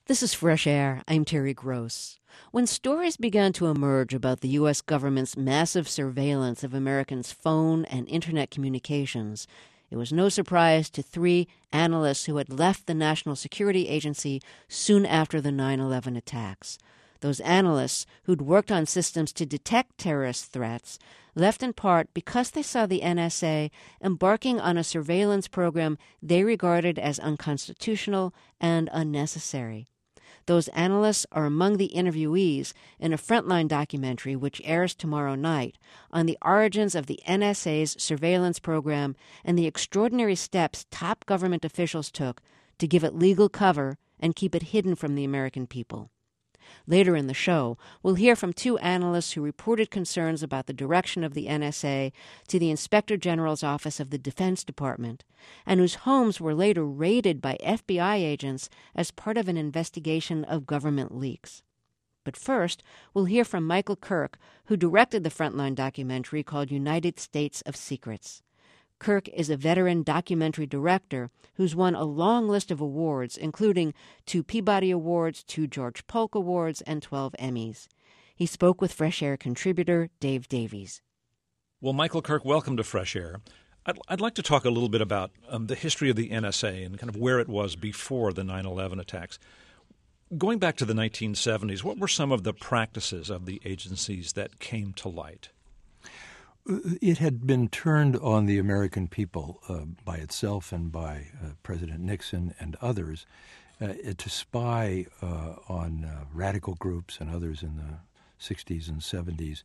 This is Fresh Air. I'm Terry Gross. When stories began to emerge about the U.S. government's massive surveillance of Americans' phone and Internet communications, it was no surprise to three analysts who had left the National Security Agency soon after the 9/11 attacks. Those analysts, who'd worked on systems to detect terrorist threats, left in part because they saw the NSA embarking on a surveillance program they regarded as unconstitutional and unnecessary. Those analysts are among the interviewees in a Frontline documentary which airs tomorrow night on the origins of the NSA's surveillance program and the extraordinary steps top government officials took to give it legal cover and keep it hidden from the American people. Later in the show, we'll hear from two analysts who reported concerns about the direction of the NSA to the Inspector General's Office of the Defense Department, and whose homes were later raided by FBI agents as part of an investigation of government leaks. But first, we'll hear from Michael Kirk, who directed the Frontline documentary called United States of Secrets. Kirk is a veteran documentary director who's won a long list of awards, including 2 Peabody Awards, 2 George Polk Awards, and 12 Emmys. He spoke with Fresh Air contributor Dave Davies. Well, Michael Kirk, welcome to Fresh Air. I'd like to talk a little bit about the history of the NSA and kind of where it was before the 9/11 attacks. Going back to the 1970s, what were some of the practices of the agencies that came to light? It had been turned on the American people by itself and by President Nixon and others to spy on radical groups and others in the 60s and 70s,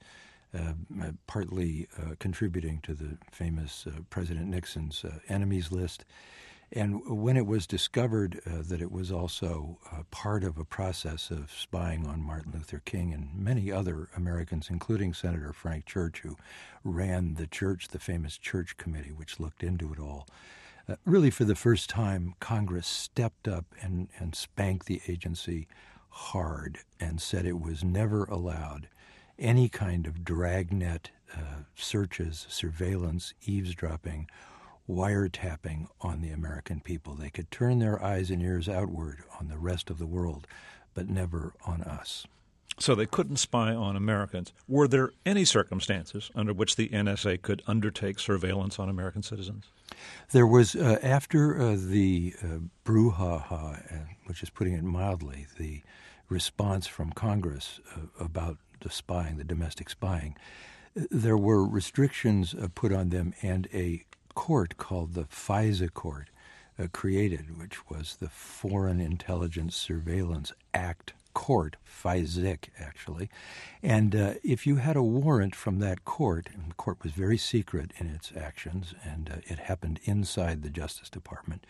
partly contributing to the famous President Nixon's enemies list. And when it was discovered that it was also part of a process of spying on Martin Luther King and many other Americans, including Senator Frank Church, who ran the church, the famous Church Committee, which looked into it all, really for the first time, Congress stepped up and spanked the agency hard and said it was never allowed any kind of dragnet searches, surveillance, eavesdropping, wiretapping on the American people. They could turn their eyes and ears outward on the rest of the world, but never on us. So they couldn't spy on Americans. Were there any circumstances under which the NSA could undertake surveillance on American citizens? There was, after the brouhaha, which is putting it mildly, the response from Congress about the spying, the domestic spying, there were restrictions put on them, and a court called the FISA Court created, which was the Foreign Intelligence Surveillance Act Court, FISIC actually. And if you had a warrant from that court, and the court was very secret in its actions, and it happened inside the Justice Department,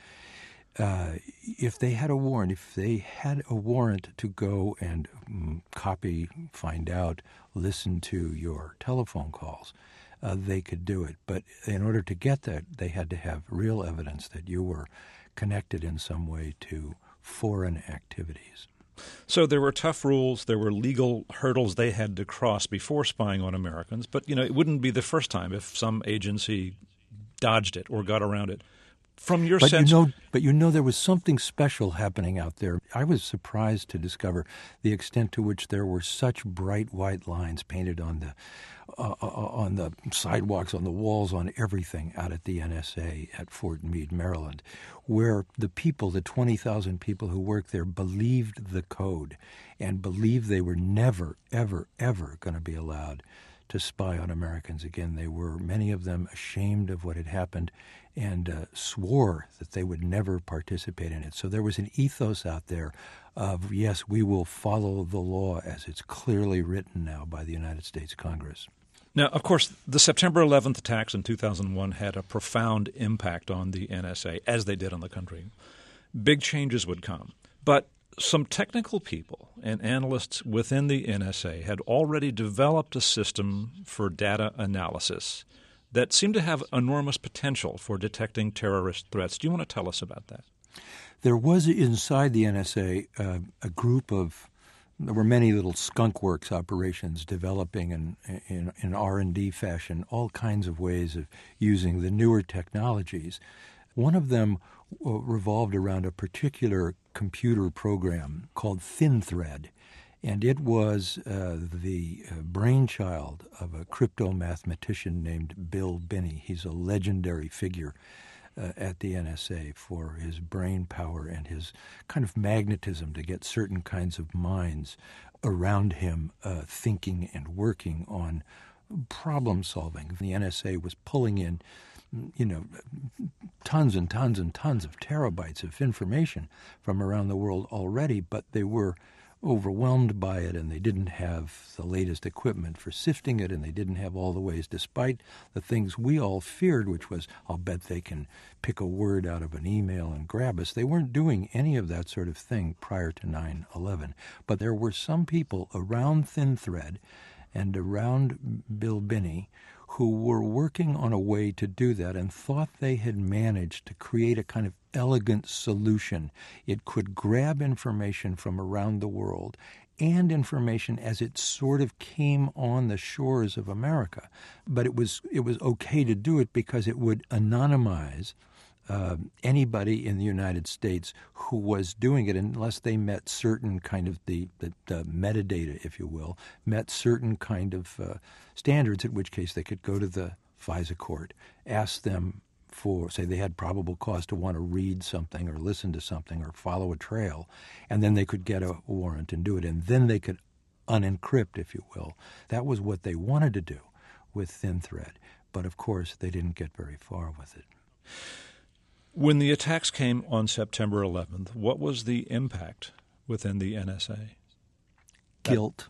if they had a warrant to go and copy, find out, listen to your telephone calls, they could do it. But in order to get that, they had to have real evidence that you were connected in some way to foreign activities. So there were tough rules, there were legal hurdles they had to cross before spying on Americans. But, it wouldn't be the first time if some agency dodged it or got around it. From your sense... But there was something special happening out there. I was surprised to discover the extent to which there were such bright white lines painted on the sidewalks, on the walls, on everything out at the NSA at Fort Meade, Maryland, where the people, the 20,000 people who worked there, believed the code and believed they were never, ever, ever going to be allowed to spy on Americans again. They were, many of them, ashamed of what had happened and swore that they would never participate in it. So there was an ethos out there of, yes, we will follow the law as it's clearly written now by the United States Congress. Now, of course, the September 11th attacks in 2001 had a profound impact on the NSA, as they did on the country. Big changes would come. But some technical people and analysts within the NSA had already developed a system for data analysis that seemed to have enormous potential for detecting terrorist threats. Do you want to tell us about that? There was inside the NSA a group of, there were many little skunk works operations developing in R&D fashion all kinds of ways of using the newer technologies. One of them revolved around a particular computer program called ThinThread. And it was the brainchild of a crypto mathematician named Bill Binney. He's a legendary figure at the NSA for his brain power and his kind of magnetism to get certain kinds of minds around him thinking and working on problem solving. The NSA was pulling in, tons and tons and tons of terabytes of information from around the world already, but they were overwhelmed by it, and they didn't have the latest equipment for sifting it, and they didn't have all the ways, despite the things we all feared, which was, I'll bet they can pick a word out of an email and grab us. They weren't doing any of that sort of thing prior to 9/11. But there were some people around ThinThread and around Bill Binney who were working on a way to do that and thought they had managed to create a kind of elegant solution. It could grab information from around the world and information as it sort of came on the shores of America. But it was okay to do it because it would anonymize anybody in the United States who was doing it, unless they met certain kind of the metadata, if you will, met certain kind of standards, in which case they could go to the FISA court, ask them for, say, they had probable cause to want to read something or listen to something or follow a trail, and then they could get a warrant and do it, and then they could unencrypt, if you will. That was what they wanted to do with ThinThread, but of course they didn't get very far with it. When the attacks came on September 11th, what was the impact within the NSA? Guilt,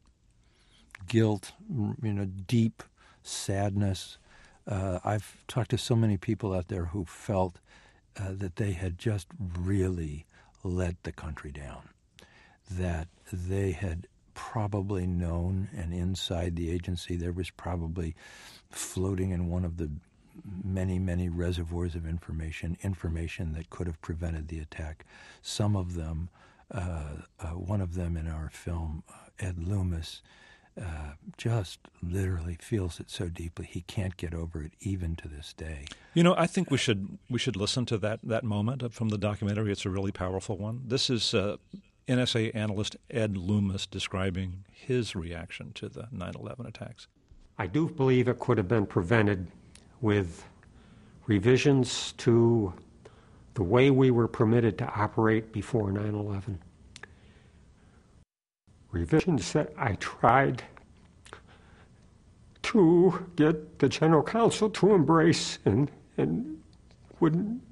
deep sadness. I've talked to so many people out there who felt that they had just really let the country down, that they had probably known, and inside the agency there was probably floating in one of the many, many reservoirs of information that could have prevented the attack. Some of them, one of them in our film, Ed Loomis, just literally feels it so deeply he can't get over it even to this day. I think we should listen to that moment from the documentary. It's a really powerful one. This is NSA analyst Ed Loomis describing his reaction to the 9/11 attacks. I do believe it could have been prevented with revisions to the way we were permitted to operate before 9/11. Revisions that I tried to get the General Counsel to embrace and wouldn't.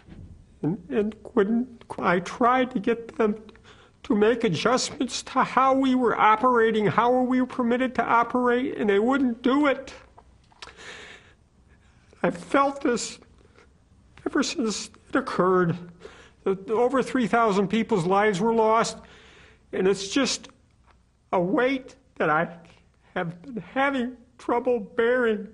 I tried to get them to make adjustments to how we were operating, how we were permitted to operate, and they wouldn't do it. I've felt this ever since it occurred. Over 3,000 people's lives were lost, and it's just a weight that I have been having trouble bearing.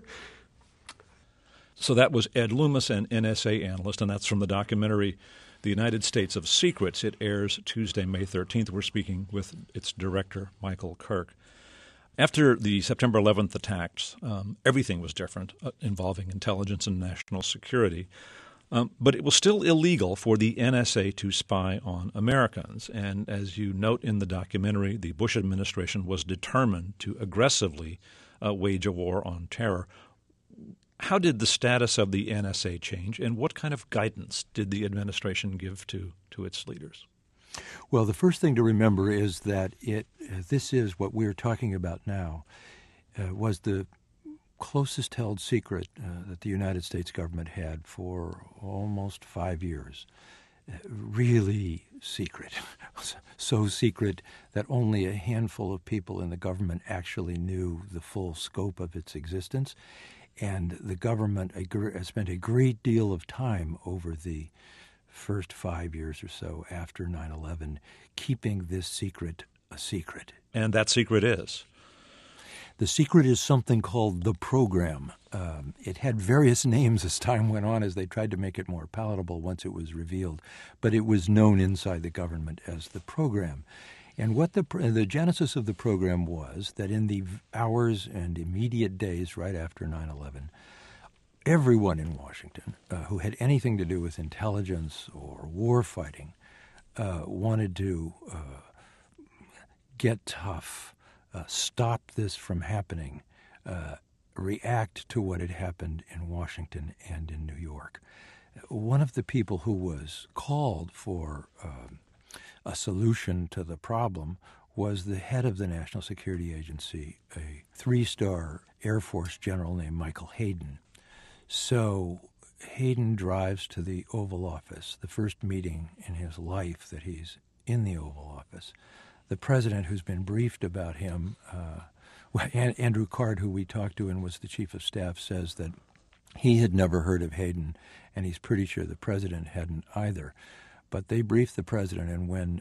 So that was Ed Loomis, an NSA analyst, and that's from the documentary The United States of Secrets. It airs Tuesday, May 13th. We're speaking with its director, Michael Kirk. After the September 11th attacks, everything was different involving intelligence and national security. But it was still illegal for the NSA to spy on Americans. And as you note in the documentary, the Bush administration was determined to aggressively wage a war on terror. How did the status of the NSA change, and what kind of guidance did the administration give to its leaders? Well, the first thing to remember is that this is what we're talking about now, was the closest held secret that the United States government had for almost 5 years. Really secret. So secret that only a handful of people in the government actually knew the full scope of its existence. And the government spent a great deal of time over the first 5 years or so after 9/11 keeping this secret a secret. And that secret is? The secret is something called the program. It had various names as time went on, as they tried to make it more palatable once it was revealed, but it was known inside the government as the program. And what the genesis of the program was that in the hours and immediate days right after 9/11, everyone in Washington who had anything to do with intelligence or war fighting wanted to get tough, stop this from happening, react to what had happened in Washington and in New York. One of the people who was called for a solution to the problem was the head of the National Security Agency, a 3-star Air Force general named Michael Hayden. So Hayden drives to the Oval Office, the first meeting in his life that he's in the Oval Office. The president, who's been briefed about him, Andrew Card, who we talked to and was the chief of staff, says that he had never heard of Hayden, and he's pretty sure the president hadn't either. But they briefed the president, and when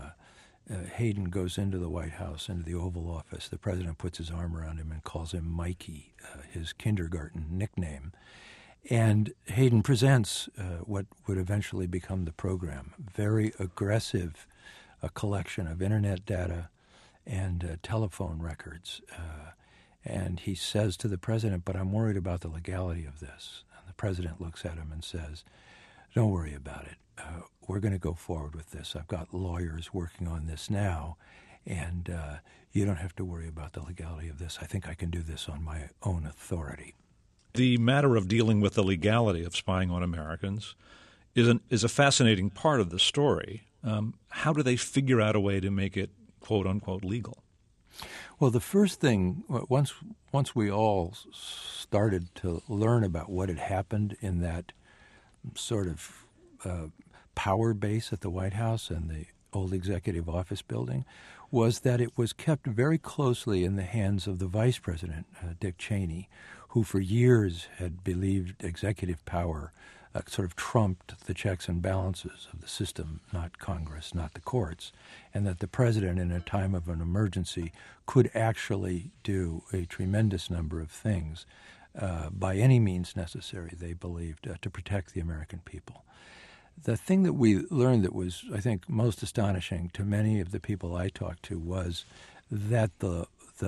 Hayden goes into the White House, into the Oval Office, the president puts his arm around him and calls him Mikey, his kindergarten nickname. And Hayden presents what would eventually become the program, very aggressive, a collection of Internet data and telephone records. And he says to the president, "But I'm worried about the legality of this." And the president looks at him and says, "Don't worry about it. We're going to go forward with this. I've got lawyers working on this now, and you don't have to worry about the legality of this. I think I can do this on my own authority." The matter of dealing with the legality of spying on Americans is a fascinating part of the story. How do they figure out a way to make it, quote unquote, legal? Well, the first thing, once we all started to learn about what had happened in that sort of power base at the White House and the old executive office building, was that it was kept very closely in the hands of the vice president, Dick Cheney, who for years had believed executive power sort of trumped the checks and balances of the system, not Congress, not the courts, and that the president in a time of an emergency could actually do a tremendous number of things by any means necessary, they believed, to protect the American people. The thing that we learned that was, I think, most astonishing to many of the people I talked to was that the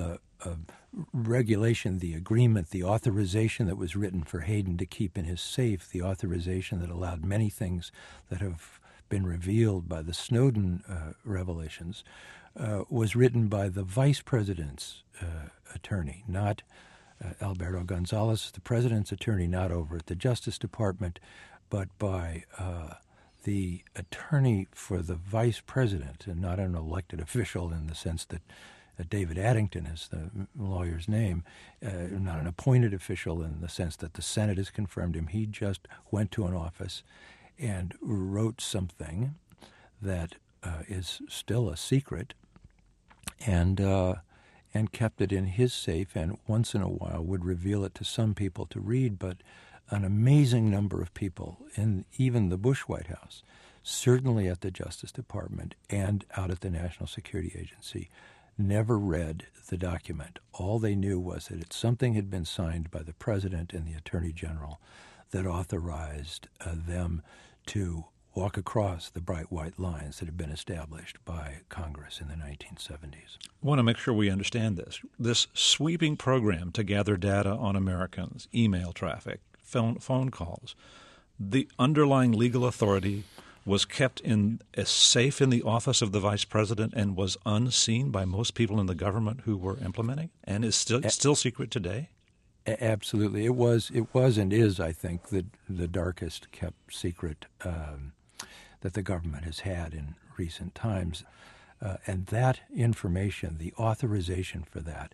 regulation, the agreement, the authorization that was written for Hayden to keep in his safe, the authorization that allowed many things that have been revealed by the Snowden revelations, was written by the vice president's attorney, not Alberto Gonzales, the president's attorney, not over at the Justice Department, but by the attorney for the vice president, and not an elected official in the sense that David Addington is the lawyer's name, not an appointed official in the sense that the Senate has confirmed him. He just went to an office and wrote something that is still a secret and kept it in his safe, and once in a while would reveal it to some people to read, but an amazing number of people in even the Bush White House, certainly at the Justice Department and out at the National Security Agency, never read the document. All they knew was that something had been signed by the President and the Attorney General that authorized them to walk across the bright white lines that had been established by Congress in the 1970s. I want to make sure we understand this. This sweeping program to gather data on Americans, email traffic, phone calls, the underlying legal authority was kept in a safe in the office of the vice president and was unseen by most people in the government who were implementing, and is still secret today? Absolutely. It was and is, I think, the darkest kept secret that the government has had in recent times. And that information, the authorization for that,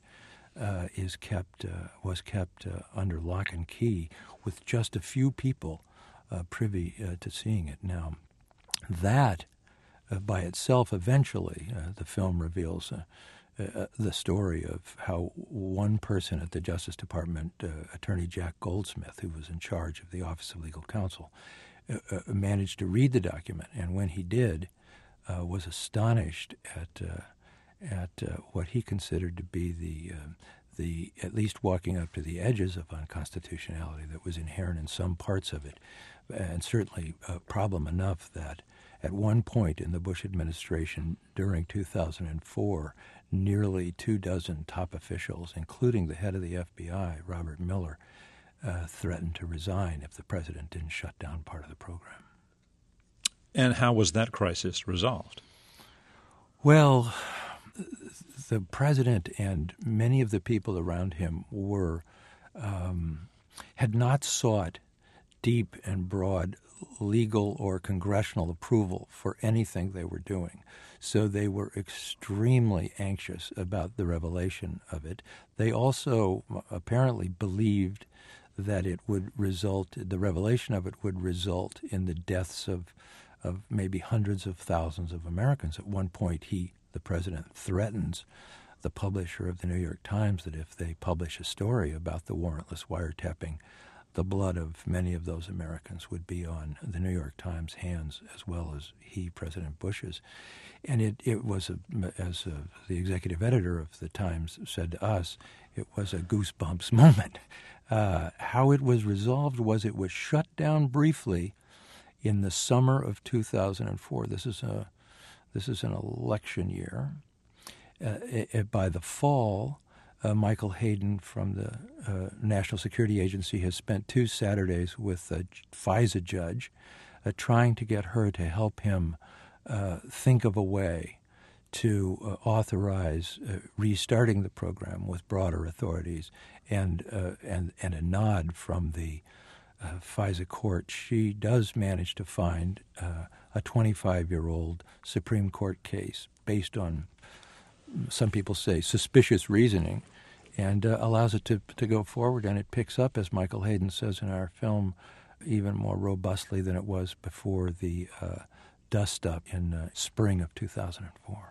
was kept under lock and key with just a few people privy to seeing it. Now, that by itself, eventually, the film reveals the story of how one person at the Justice Department, Attorney Jack Goldsmith, who was in charge of the Office of Legal Counsel, managed to read the document, and when he did, was astonished at what he considered to be the at least walking up to the edges of unconstitutionality that was inherent in some parts of it, and certainly a problem enough that at one point in the Bush administration during 2004, nearly 24 top officials, including the head of the FBI, Robert Mueller, threatened to resign if the president didn't shut down part of the program. And how was that crisis resolved? Well, the president and many of the people around him had not sought deep and broad legal or congressional approval for anything they were doing. So they were extremely anxious about the revelation of it. They also apparently believed that the revelation of it would result in the deaths of maybe hundreds of thousands of Americans. At one point, the president, threatens the publisher of the New York Times that if they publish a story about the warrantless wiretapping, the blood of many of those Americans would be on the New York Times' hands as well as President Bush's. And it was, as the executive editor of the Times said to us, it was a goosebumps moment. How it was resolved was it was shut down briefly in the summer of 2004. This is an election year. By the fall, Michael Hayden from the National Security Agency has spent 2 Saturdays with a FISA judge trying to get her to help him think of a way to authorize restarting the program with broader authorities and a nod from the FISA court. She does manage to find a 25-year-old Supreme Court case based on, some people say, suspicious reasoning, and allows it to go forward. And it picks up, as Michael Hayden says in our film, even more robustly than it was before the dust-up in spring of 2004.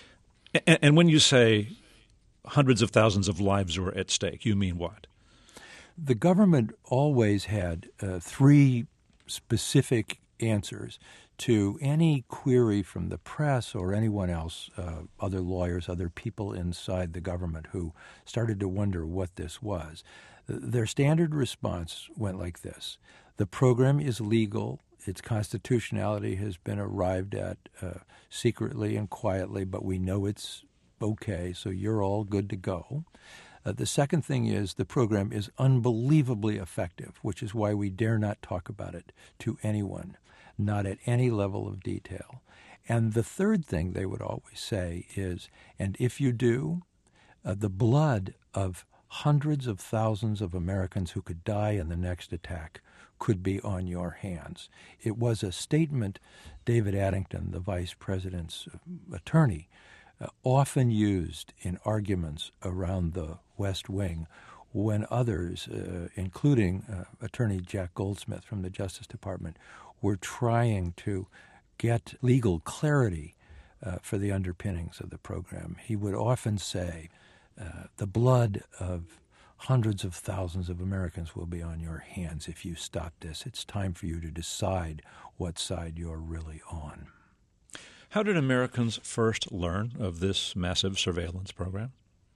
And when you say hundreds of thousands of lives were at stake, you mean what? The government always had 3 specific answers to any query from the press or anyone else, other lawyers, other people inside the government who started to wonder what this was. Their standard response went like this: the program is legal, its constitutionality has been arrived at secretly and quietly, but we know it's okay, so you're all good to go. The second thing is the program is unbelievably effective, which is why we dare not talk about it to anyone, not at any level of detail. And the third thing they would always say is, and if you do, the blood of hundreds of thousands of Americans who could die in the next attack could be on your hands. It was a statement David Addington, the vice president's attorney, often used in arguments around the West Wing when others, including Attorney Jack Goldsmith from the Justice Department, were trying to get legal clarity for the underpinnings of the program. He would often say, the blood of hundreds of thousands of Americans will be on your hands if you stop this. It's time for you to decide what side you're really on. How did Americans first learn of this massive surveillance program?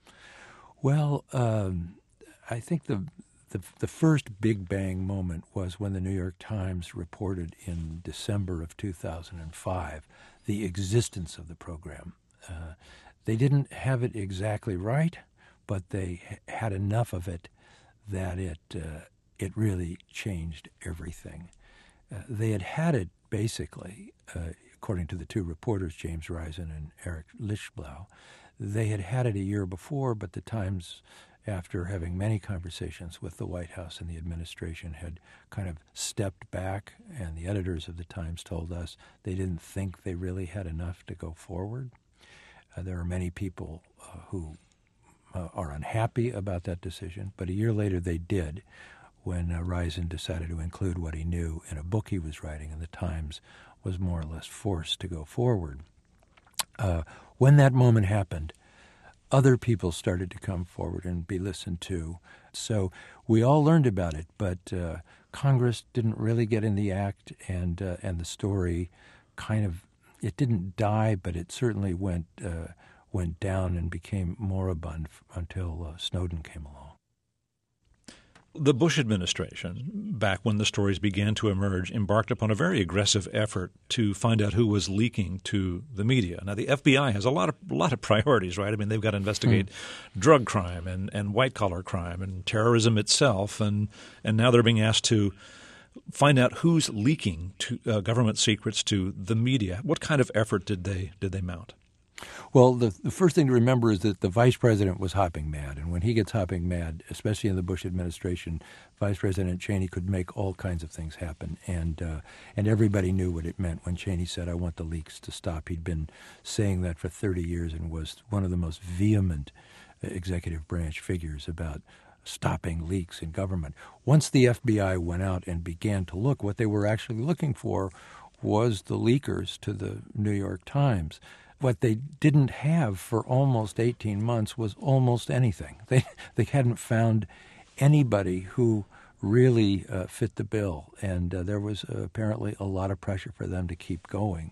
Well, I think the first big bang moment was when the New York Times reported in December of 2005 the existence of the program. They didn't have it exactly right, but they had enough of it that it really changed everything. They had it basically, according to the 2 reporters, James Risen and Eric Lichtblau, they had it a year before, but the Times, after having many conversations with the White House and the administration, had kind of stepped back, and the editors of the Times told us they didn't think they really had enough to go forward. There are many people who are unhappy about that decision, but a year later they did, when Risen decided to include what he knew in a book he was writing, and the Times was more or less forced to go forward. When that moment happened, other people started to come forward and be listened to. So we all learned about it, but Congress didn't really get in the act, and the story kind of, it didn't die, but it certainly went down and became moribund until Snowden came along. The Bush administration, back when the stories began to emerge, embarked upon a very aggressive effort to find out who was leaking to the media. Now, the FBI has a lot of priorities, right? I mean, they've got to investigate drug crime and white-collar crime and terrorism itself, and now they're being asked to find out who's leaking to government secrets to the media. What kind of effort did they mount? Well, the first thing to remember is that the vice president was hopping mad. And when he gets hopping mad, especially in the Bush administration, Vice President Cheney could make all kinds of things happen. And everybody knew what it meant when Cheney said, "I want the leaks to stop." He'd been saying that for 30 years and was one of the most vehement executive branch figures about stopping leaks in government. Once the FBI went out and began to look, what they were actually looking for was the leakers to the New York Times. What they didn't have for almost 18 months was almost anything. They hadn't found anybody who really fit the bill, and there was apparently a lot of pressure for them to keep going.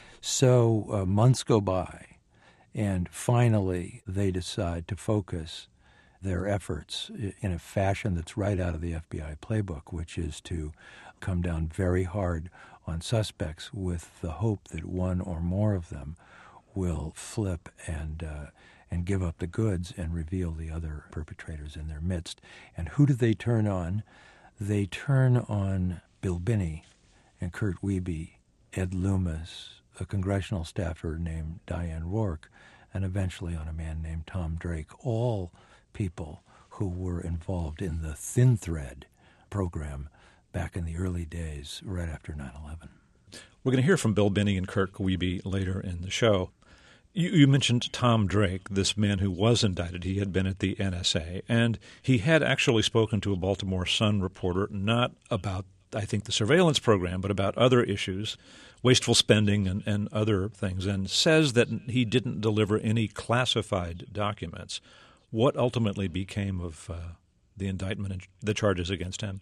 So months go by, and finally they decide to focus their efforts in a fashion that's right out of the FBI playbook, which is to come down very hard on suspects with the hope that one or more of them will flip and give up the goods and reveal the other perpetrators in their midst. And who do they turn on? They turn on Bill Binney and Kurt Wiebe, Ed Loomis, a congressional staffer named Diane Rourke, and eventually on a man named Tom Drake, all people who were involved in the Thin Thread program back in the early days, right after 9/11. We're going to hear from Bill Binney and Kurt Wiebe later in the show. You mentioned Tom Drake, this man who was indicted. He had been at the NSA, and he had actually spoken to a Baltimore Sun reporter, not about, I think, the surveillance program, but about other issues, wasteful spending and other things, and says that he didn't deliver any classified documents. What ultimately became of the indictment and the charges against him?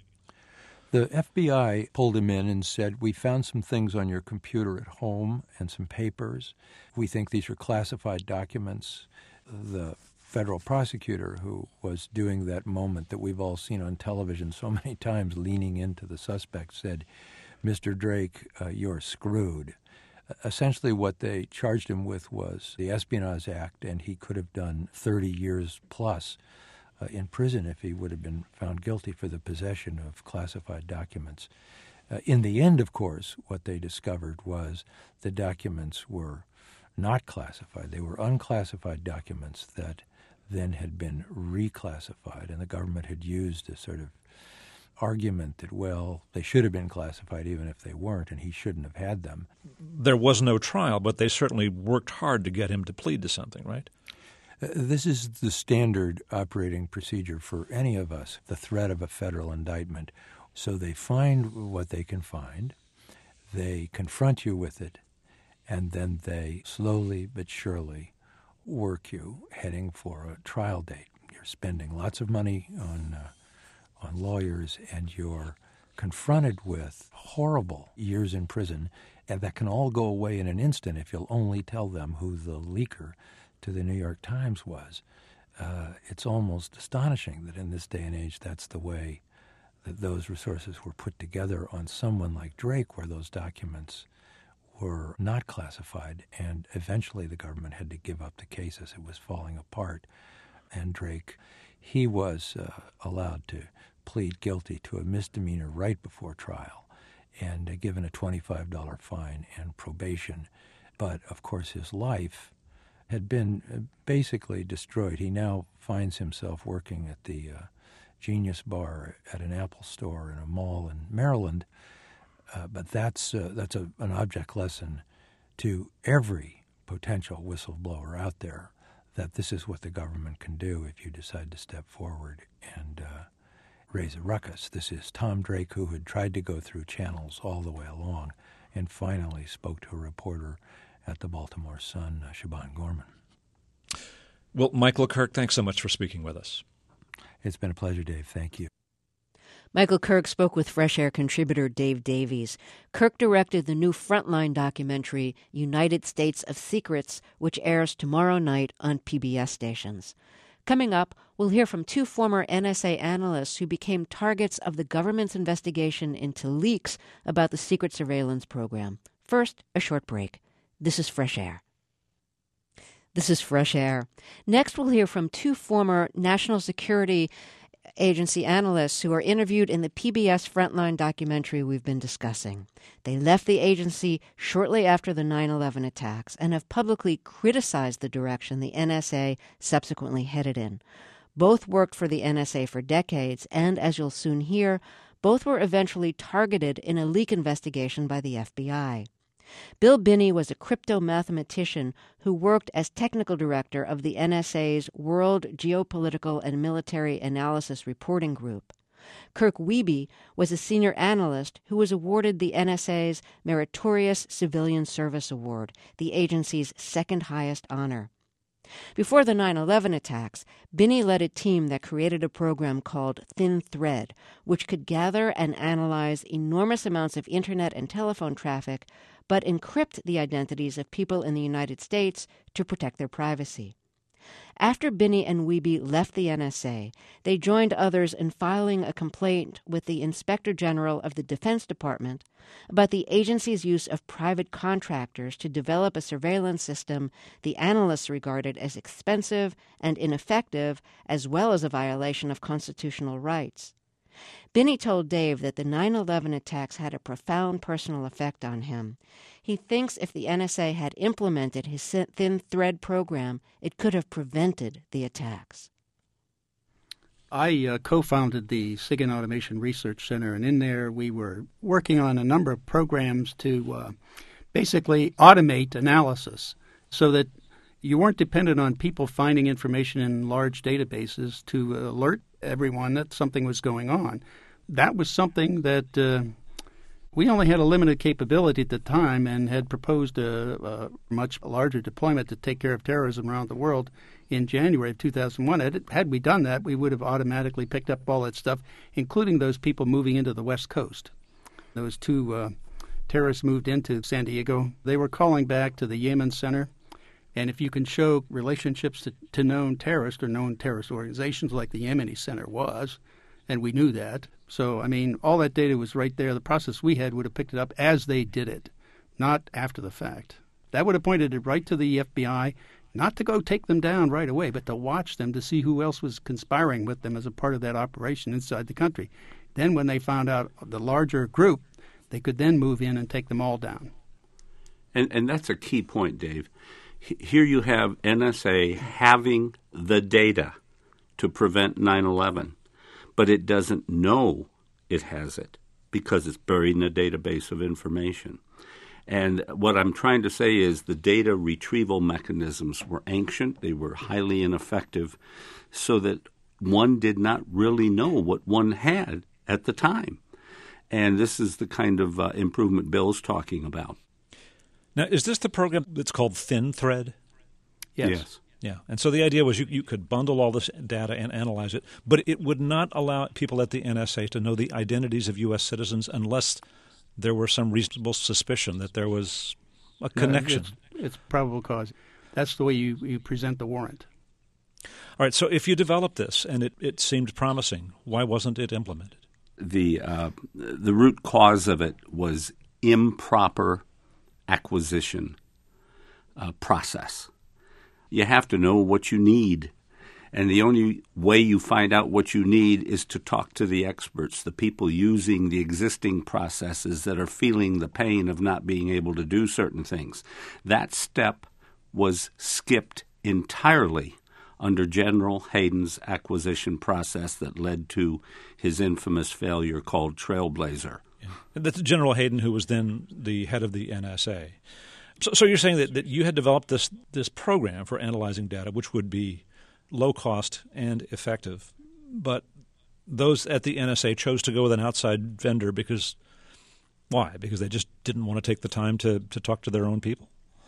The FBI pulled him in and said, "We found some things on your computer at home and some papers. We think these are classified documents." The federal prosecutor, who was doing that moment that we've all seen on television so many times, leaning into the suspect, said, "Mr. Drake, you're screwed." Essentially what they charged him with was the Espionage Act, and he could have done 30 years plus in prison if he would have been found guilty for the possession of classified documents. In the end, of course, what they discovered was the documents were not classified. They were unclassified documents that then had been reclassified, and the government had used a sort of argument that, well, they should have been classified even if they weren't, and he shouldn't have had them. There was no trial, but they certainly worked hard to get him to plead to something, right? This is the standard operating procedure for any of us, the threat of a federal indictment. So they find what they can find, they confront you with it, and then they slowly but surely work you heading for a trial date. You're spending lots of money on lawyers, and you're confronted with horrible years in prison, and that can all go away in an instant if you'll only tell them who the leaker to the New York Times was. It's almost astonishing that in this day and age that's the way that those resources were put together on someone like Drake, where those documents were not classified, and eventually the government had to give up the case as it was falling apart. And Drake, he was allowed to plead guilty to a misdemeanor right before trial and given a $25 fine and probation. But, of course, his life had been basically destroyed. He now finds himself working at the Genius Bar at an Apple store in a mall in Maryland. But that's an object lesson to every potential whistleblower out there, that this is what the government can do if you decide to step forward and raise a ruckus. This is Tom Drake, who had tried to go through channels all the way along and finally spoke to a reporter at the Baltimore Sun, Siobhan Gorman. Well, Michael Kirk, thanks so much for speaking with us. It's been a pleasure, Dave. Thank you. Michael Kirk spoke with Fresh Air contributor Dave Davies. Kirk directed the new Frontline documentary, United States of Secrets, which airs tomorrow night on PBS stations. Coming up, we'll hear from two former NSA analysts who became targets of the government's investigation into leaks about the secret surveillance program. First, a short break. This is Fresh Air. This is Fresh Air. Next, we'll hear from two former National Security Agency analysts who are interviewed in the PBS Frontline documentary we've been discussing. They left the agency shortly after the 9/11 attacks and have publicly criticized the direction the NSA subsequently headed in. Both worked for the NSA for decades, and as you'll soon hear, both were eventually targeted in a leak investigation by the FBI. Bill Binney was a crypto mathematician who worked as technical director of the NSA's World Geopolitical and Military Analysis Reporting Group. Kirk Wiebe was a senior analyst who was awarded the NSA's Meritorious Civilian Service Award, the agency's second highest honor. Before the 9/11 attacks, Binney led a team that created a program called Thin Thread, which could gather and analyze enormous amounts of Internet and telephone traffic, but encrypt the identities of people in the United States to protect their privacy. After Binney and Wiebe left the NSA, they joined others in filing a complaint with the Inspector General of the Defense Department about the agency's use of private contractors to develop a surveillance system the analysts regarded as expensive and ineffective, as well as a violation of constitutional rights. Binney told Dave that the 9/11 attacks had a profound personal effect on him. He thinks if the NSA had implemented his Thin Thread program, it could have prevented the attacks. I co-founded the SIGINT Automation Research Center, and in there we were working on a number of programs to basically automate analysis so that you weren't dependent on people finding information in large databases to alert everyone that something was going on. That was something that we only had a limited capability at the time and had proposed a much larger deployment to take care of terrorism around the world in January of 2001. Had we done that, we would have automatically picked up all that stuff, including those people moving into the West Coast. Those two terrorists moved into San Diego. They were calling back to the Yemen Center. And if you can show relationships to known terrorists or known terrorist organizations like the Yemeni Center was, and we knew that. So, I mean, all that data was right there. The process we had would have picked it up as they did it, not after the fact. That would have pointed it right to the FBI, not to go take them down right away, but to watch them to see who else was conspiring with them as a part of that operation inside the country. Then when they found out the larger group, they could then move in and take them all down. And that's a key point, Dave. Here you have NSA having the data to prevent 9/11, but it doesn't know it has it because it's buried in a database of information. And what I'm trying to say is the data retrieval mechanisms were ancient, they were highly ineffective, so that one did not really know what one had at the time. And this is the kind of improvement Bill's talking about. Now, is this the program that's called Thin Thread? Yes. Yeah, and so the idea was you could bundle all this data and analyze it, but it would not allow people at the NSA to know the identities of U.S. citizens unless there were some reasonable suspicion that there was a connection. It's probable cause. That's the way you present the warrant. All right, so if you developed this and it seemed promising, why wasn't it implemented? The root cause of it was improper acquisition process. You have to know what you need, and the only way you find out what you need is to talk to the experts, the people using the existing processes that are feeling the pain of not being able to do certain things. That step was skipped entirely under General Hayden's acquisition process that led to his infamous failure called Trailblazer. Yeah. That's General Hayden, who was then the head of the NSA. So you're saying that you had developed this program for analyzing data, which would be low cost and effective, but those at the NSA chose to go with an outside vendor because why? Because they just didn't want to take the time to talk to their own people?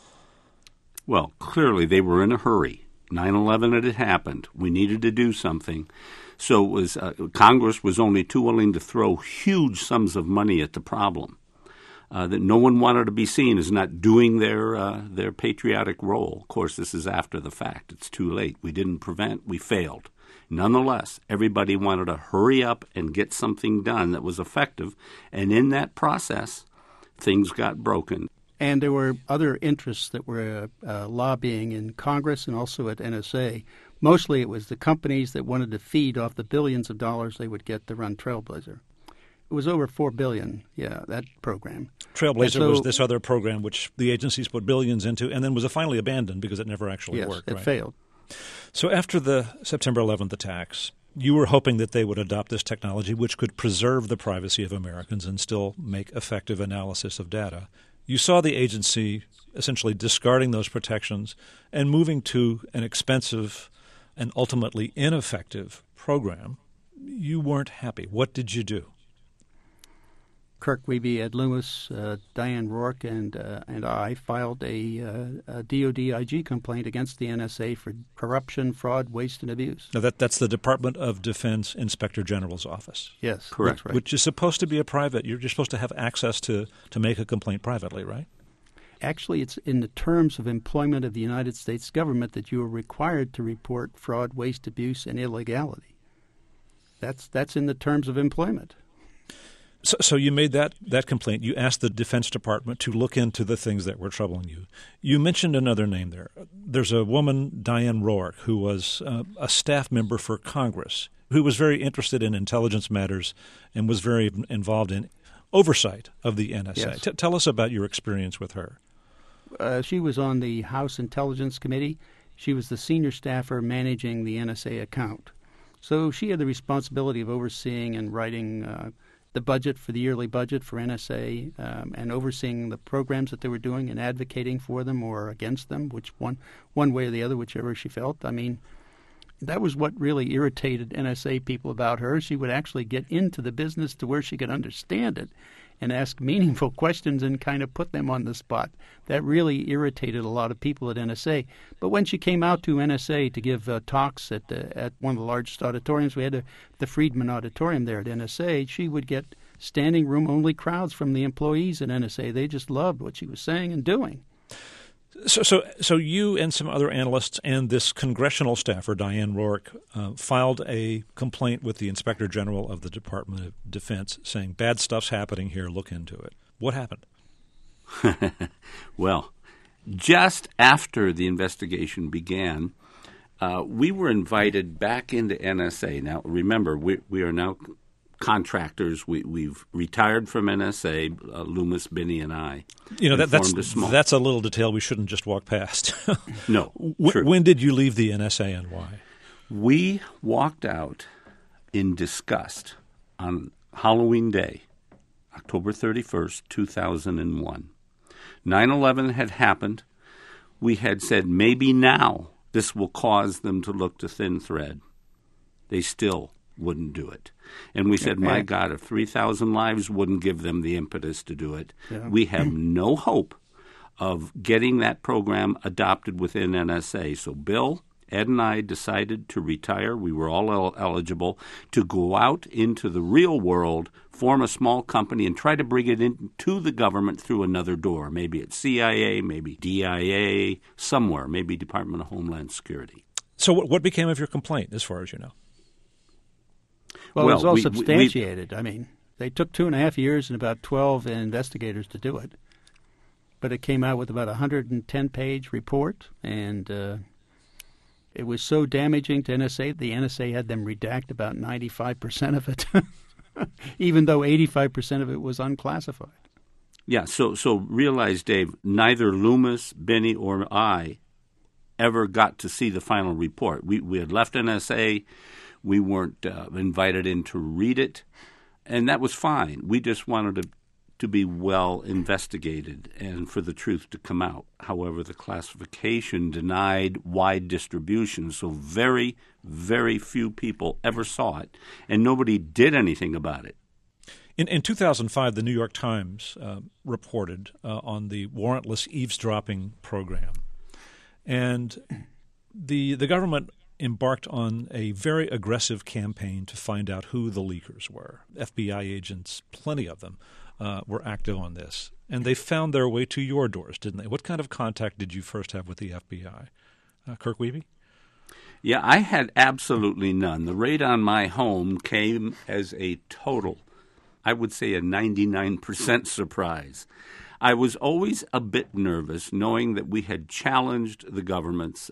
Well, clearly they were in a hurry. 9/11 had happened. We needed to do something. So it was Congress was only too willing to throw huge sums of money at the problem. that no one wanted to be seen as not doing their patriotic role. Of course, this is after the fact. It's too late. We didn't prevent. We failed. Nonetheless, everybody wanted to hurry up and get something done that was effective, and in that process, things got broken. And there were other interests that were lobbying in Congress and also at NSA. Mostly it was the companies that wanted to feed off the billions of dollars they would get to run Trailblazer. It was over $4 billion, that program. Trailblazer was this other program which the agencies put billions into and then was finally abandoned because it never actually worked. Yes, it failed. So after the September 11th attacks, you were hoping that they would adopt this technology which could preserve the privacy of Americans and still make effective analysis of data. You saw the agency essentially discarding those protections and moving to an expensive and ultimately ineffective program. You weren't happy. What did you do? Kirk Wiebe, Ed Loomis, Diane Rourke, and I filed a DOD IG complaint against the NSA for corruption, fraud, waste, and abuse. Now that's the Department of Defense Inspector General's office. Yes, correct. That's right. Which is supposed to be a private. You're supposed to have access to make a complaint privately, right? Actually, it's in the terms of employment of the United States government that you are required to report fraud, waste, abuse, and illegality. That's in the terms of employment. So you made that complaint. You asked the Defense Department to look into the things that were troubling you. You mentioned another name there. There's a woman, Diane Rourke, who was a staff member for Congress, who was very interested in intelligence matters and was very involved in oversight of the NSA. Yes. Tell us about your experience with her. She was on the House Intelligence Committee. She was the senior staffer managing the NSA account. So she had the responsibility of overseeing and writing the budget for the yearly budget for NSA and overseeing the programs that they were doing and advocating for them or against them, which one way or the other, whichever she felt. I mean, that was what really irritated NSA people about her. She would actually get into the business to where she could understand it and ask meaningful questions and kind of put them on the spot. That really irritated a lot of people at NSA. But when she came out to NSA to give talks at one of the largest auditoriums, we had the Friedman Auditorium there at NSA, she would get standing room only crowds from the employees at NSA. They just loved what she was saying and doing. So you and some other analysts and this congressional staffer, Diane Rourke, filed a complaint with the Inspector General of the Department of Defense saying, bad stuff's happening here, look into it. What happened? Well, just after the investigation began, we were invited back into NSA. Now, remember, we are now contractors. We've retired from NSA, Loomis, Binney, and I. That's a little detail we shouldn't just walk past. No. True. When did you leave the NSA and why? We walked out in disgust on Halloween Day, October 31st, 2001. 9/11 had happened. We had said maybe now this will cause them to look to thin thread. They still wouldn't do it. And we said, my God, if 3,000 lives wouldn't give them the impetus to do it, we have no hope of getting that program adopted within NSA. So Bill, Ed, and I decided to retire. We were all eligible to go out into the real world, form a small company, and try to bring it into the government through another door. Maybe it's CIA, maybe DIA, somewhere, maybe Department of Homeland Security. So what became of your complaint, as far as you know? Well, it was all substantiated. I mean, they took 2.5 years and about 12 investigators to do it. But it came out with about a 110-page report, and it was so damaging to NSA, the NSA had them redact about 95% of it, even though 85% of it was unclassified. Yeah, so realize, Dave, neither Loomis, Binney, or I ever got to see the final report. We had left NSA. We weren't invited in to read it, and that was fine. We just wanted to be well investigated and for the truth to come out. However, the classification denied wide distribution, so very, very few people ever saw it, and nobody did anything about it. In 2005, the New York Times reported on the warrantless eavesdropping program, and the government embarked on a very aggressive campaign to find out who the leakers were. FBI agents, plenty of them, were active on this. And they found their way to your doors, didn't they? What kind of contact did you first have with the FBI? Kirk Wiebe? Yeah, I had absolutely none. The raid on my home came as a total, I would say a 99% surprise. I was always a bit nervous knowing that we had challenged the government's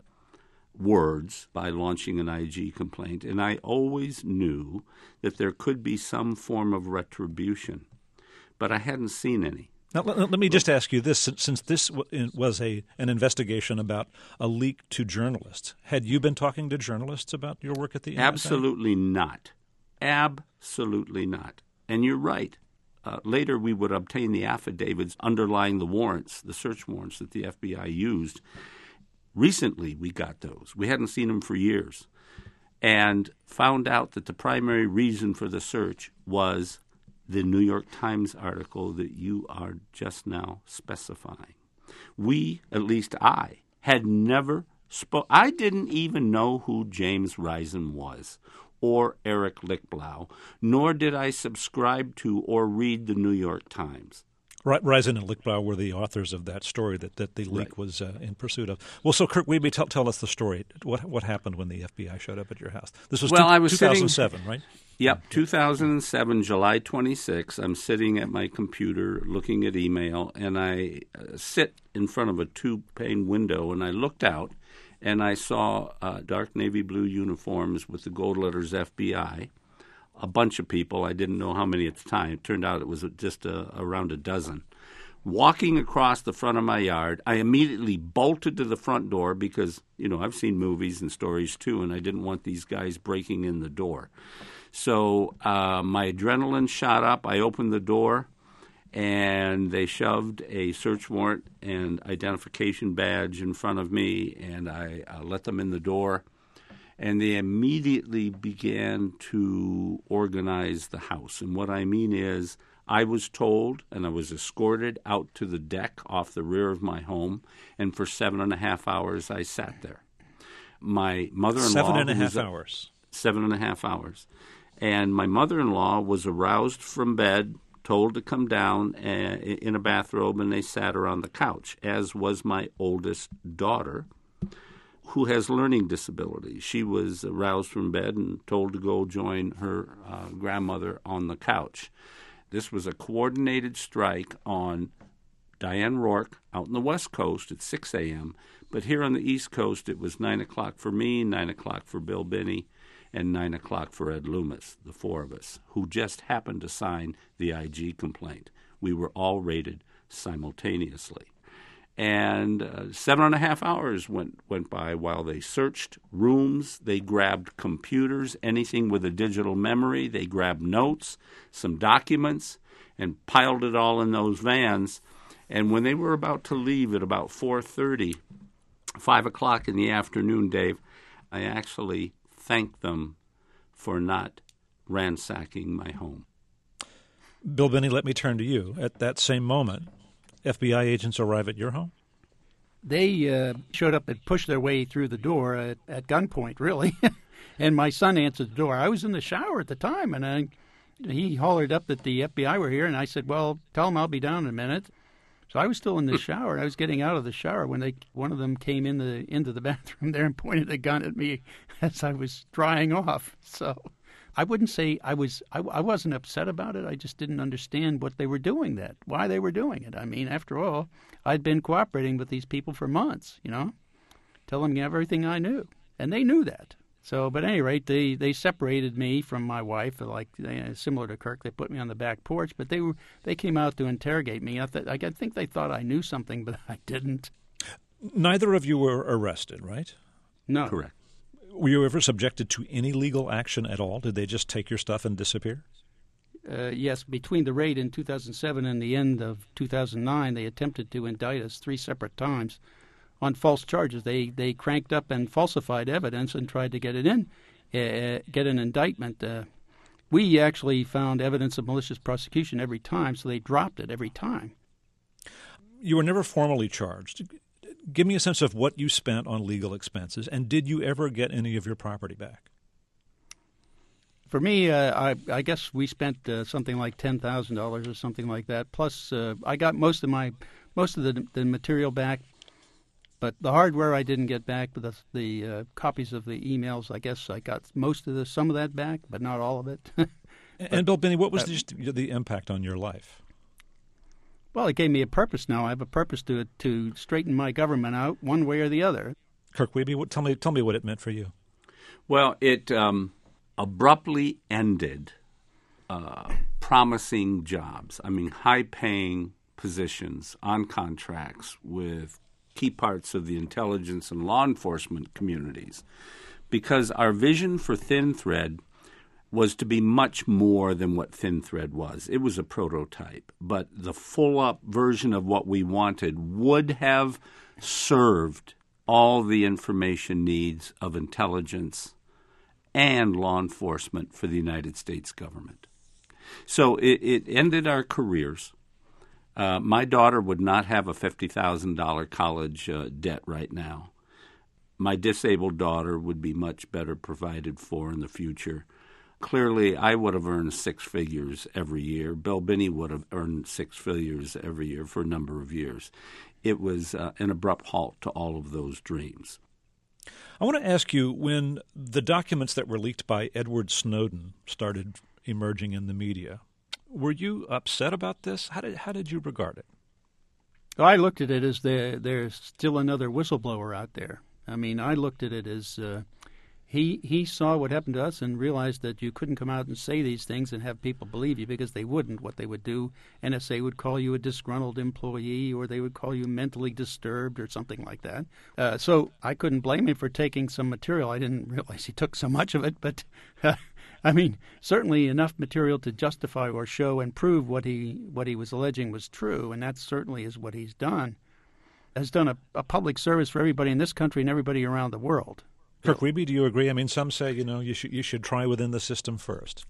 words by launching an IG complaint, and I always knew that there could be some form of retribution, but I hadn't seen any. Now, let me just ask you this. Since this was an investigation about a leak to journalists, had you been talking to journalists about your work at the NSA? Absolutely not. Absolutely not. And you're right. Later, we would obtain the affidavits underlying the warrants, the search warrants that the FBI used. Recently, we got those. We hadn't seen them for years, and found out that the primary reason for the search was the New York Times article that you are just now specifying. We, at least I, had never I didn't even know who James Risen was or Eric Lichtblau, nor did I subscribe to or read the New York Times. Risen and Lichtblau were the authors of that story that the leak was in pursuit of. Well, so Kirk Wiebe, tell us the story. What happened when the FBI showed up at your house? This was 2007, right? Yep, 2007, July 26. I'm sitting at my computer looking at email, and I sit in front of a two-pane window, and I looked out, and I saw dark navy blue uniforms with the gold letters FBI. A bunch of people. I didn't know how many at the time. It turned out it was just around a dozen. Walking across the front of my yard, I immediately bolted to the front door because, I've seen movies and stories too, and I didn't want these guys breaking in the door. So my adrenaline shot up. I opened the door, and they shoved a search warrant and identification badge in front of me, and I let them in the door. And they immediately began to organize the house. And what I mean is I was told, and I was escorted out to the deck off the rear of my home, and for 7.5 hours I sat there. My mother-in-law... 7.5 hours. 7.5 hours. And my mother-in-law was aroused from bed, told to come down in a bathrobe, and they sat her on the couch, as was my oldest daughter, who has learning disabilities. She was aroused from bed and told to go join her grandmother on the couch. This was a coordinated strike on Diane Rourke out in the West Coast at 6 a.m., but here on the East Coast it was 9 o'clock for me, 9 o'clock for Bill Binney, and 9 o'clock for Ed Loomis, the four of us, who just happened to sign the IG complaint. We were all raided simultaneously. And 7.5 hours went by while they searched rooms. They grabbed computers, anything with a digital memory. They grabbed notes, some documents, and piled it all in those vans. And when they were about to leave at about 4:30, 5 o'clock in the afternoon, Dave, I actually thanked them for not ransacking my home. Bill Binney, let me turn to you. At that same moment, FBI agents arrive at your home? They showed up and pushed their way through the door at gunpoint, really. And my son answered the door. I was in the shower at the time, and he hollered up that the FBI were here, and I said, well, tell them I'll be down in a minute. So I was still in the shower, and I was getting out of the shower when one of them came into the bathroom there and pointed a gun at me as I was drying off. So I wouldn't say I wasn't upset about it. I just didn't understand what they were doing why they were doing it. I mean, after all, I'd been cooperating with these people for months, telling them everything I knew. And they knew that. So, but at any rate, they separated me from my wife, similar to Kirk. They put me on the back porch, but they came out to interrogate me. I think they thought I knew something, but I didn't. Neither of you were arrested, right? No. Correct. Were you ever subjected to any legal action at all? Did they just take your stuff and disappear? Yes. Between the raid in 2007 and the end of 2009, they attempted to indict us 3 separate times on false charges. They cranked up and falsified evidence and tried to get an indictment. We actually found evidence of malicious prosecution every time, so they dropped it every time. You were never formally charged. Give me a sense of what you spent on legal expenses, and did you ever get any of your property back? For me, I guess we spent something like $10,000 or something like that. Plus, I got most of the material back, but the hardware I didn't get back. But the copies of the emails, I guess I got some of that back, but not all of it. And Bill Binney, what was the impact on your life? Well, it gave me a purpose now. I have a purpose to straighten my government out one way or the other. Kirk Wiebe, tell me what it meant for you. Well, it abruptly ended promising jobs. I mean, high-paying positions on contracts with key parts of the intelligence and law enforcement communities, because our vision for Thin Thread was to be much more than what Thin Thread was. It was a prototype, but the full-up version of what we wanted would have served all the information needs of intelligence and law enforcement for the United States government. So it ended our careers. My daughter would not have a $50,000 college debt right now. My disabled daughter would be much better provided for in the future. Clearly, I would have earned six figures every year. Bill Binney would have earned six figures every year for a number of years. It was an abrupt halt to all of those dreams. I want to ask you, when the documents that were leaked by Edward Snowden started emerging in the media, were you upset about this? How did you regard it? Well, I looked at it as there's still another whistleblower out there. I mean, I looked at it as he saw what happened to us and realized that you couldn't come out and say these things and have people believe you, because they wouldn't. What they would do, NSA would call you a disgruntled employee, or they would call you mentally disturbed or something like that. So I couldn't blame him for taking some material. I didn't realize he took so much of it, but I mean, certainly enough material to justify or show and prove what he was alleging was true, and that certainly is what he's done. Has done a public service for everybody in this country and everybody around the world. Kirk Wiebe, do you agree? I mean, some say, you should try within the system first.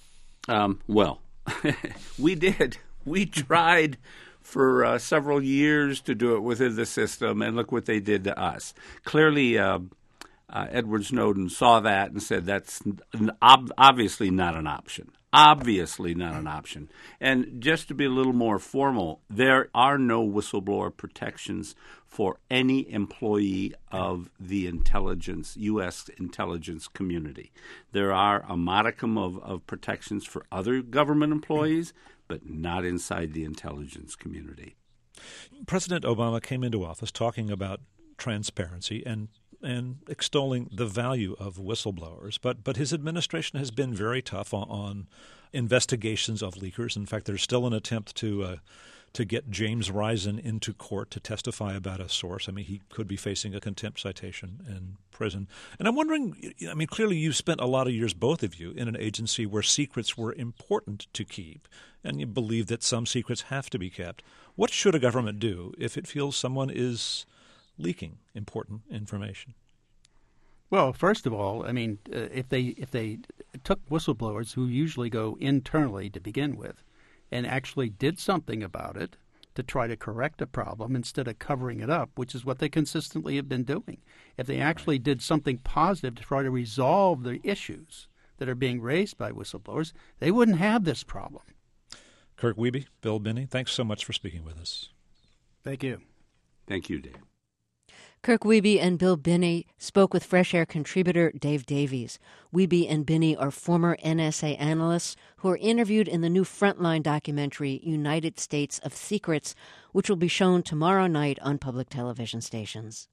Well, we did. We tried for several years to do it within the system, and look what they did to us. Clearly, Edward Snowden saw that and said that's obviously not an option. Obviously not an option. And just to be a little more formal, there are no whistleblower protections for any employee of the U.S. intelligence community. There are a modicum of protections for other government employees, but not inside the intelligence community. President Obama came into office talking about transparency and extolling the value of whistleblowers, but his administration has been very tough on investigations of leakers. In fact, there's still an attempt to get James Risen into court to testify about a source. I mean, he could be facing a contempt citation in prison. And I'm wondering, I mean, clearly you've spent a lot of years, both of you, in an agency where secrets were important to keep, and you believe that some secrets have to be kept. What should a government do if it feels someone is leaking important information? Well, first of all, I mean, if they took whistleblowers who usually go internally to begin with and actually did something about it to try to correct a problem instead of covering it up, which is what they consistently have been doing, if they actually did something positive to try to resolve the issues that are being raised by whistleblowers, they wouldn't have this problem. Kirk Wiebe, Bill Binney, thanks so much for speaking with us. Thank you. Thank you, Dave. Kirk Wiebe and Bill Binney spoke with Fresh Air contributor Dave Davies. Wiebe and Binney are former NSA analysts who are interviewed in the new Frontline documentary, United States of Secrets, which will be shown tomorrow night on public television stations.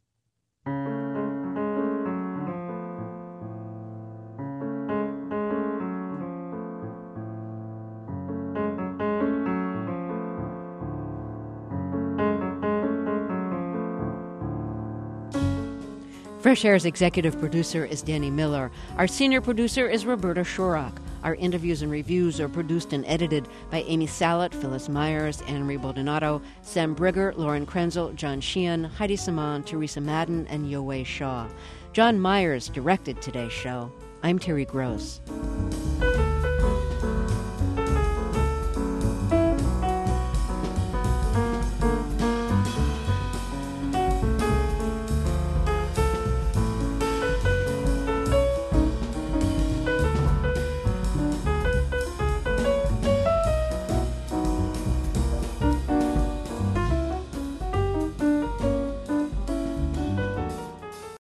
Fresh Air's executive producer is Danny Miller. Our senior producer is Roberta Shorrock. Our interviews and reviews are produced and edited by Amy Salet, Phyllis Myers, Anne-Marie Baldonado, Sam Brigger, Lauren Krenzel, John Sheehan, Heidi Saman, Teresa Madden, and Yowei Shaw. John Myers directed today's show. I'm Terry Gross.